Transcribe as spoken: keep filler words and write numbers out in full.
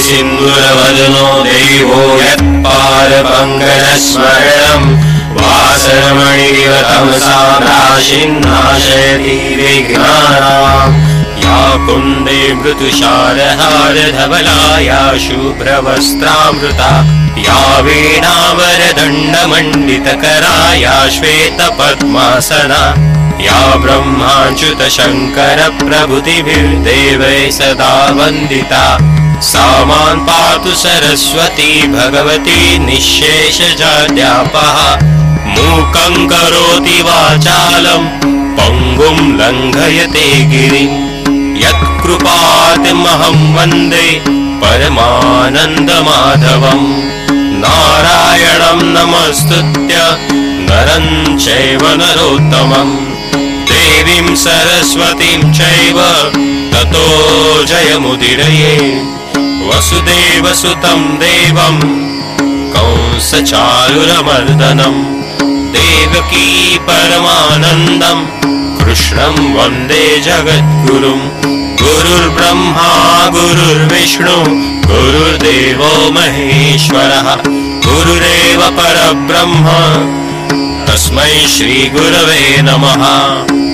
सिन्दूरवदनो देवो यत्पारपङ्कजस्मरणम् वासरमणिरिव तमसा नाशिन्नाशयति विघ्नानाम् या कुण्डे मृदुशारहारधवला या शुभ्रवस्त्रामृता या वीणावरदण्डमण्डितकरा या श्वेतपद्मासना या ब्रह्माच्युतशङ्करप्रभृतिभिर्देवैः सदा वन्दिता सा मां पातु सरस्वती भगवती निःशेषजाड्यापः मूकं करोति वाचालं पङ्गुं लङ्घयते गिरिं यत्कृपातिमहं वन्दे परमानन्दमाधवम् नारायणं नमस्तुत्य नरं चैव नरोत्तमम् देवीं सरस्वतीं चैव ततो जयमुदीरये वसुदेवसुतं देवं कंसचारुरमर्दनं देवकी परमानन्दं कृष्णं वन्दे जगद्गुरुं गुरुर्ब्रह्मा गुरुर्विष्णु गुरुर्देवो महेश्वरः गुरुरेव परब्रह्म तस्मै श्रीगुरवे नमः।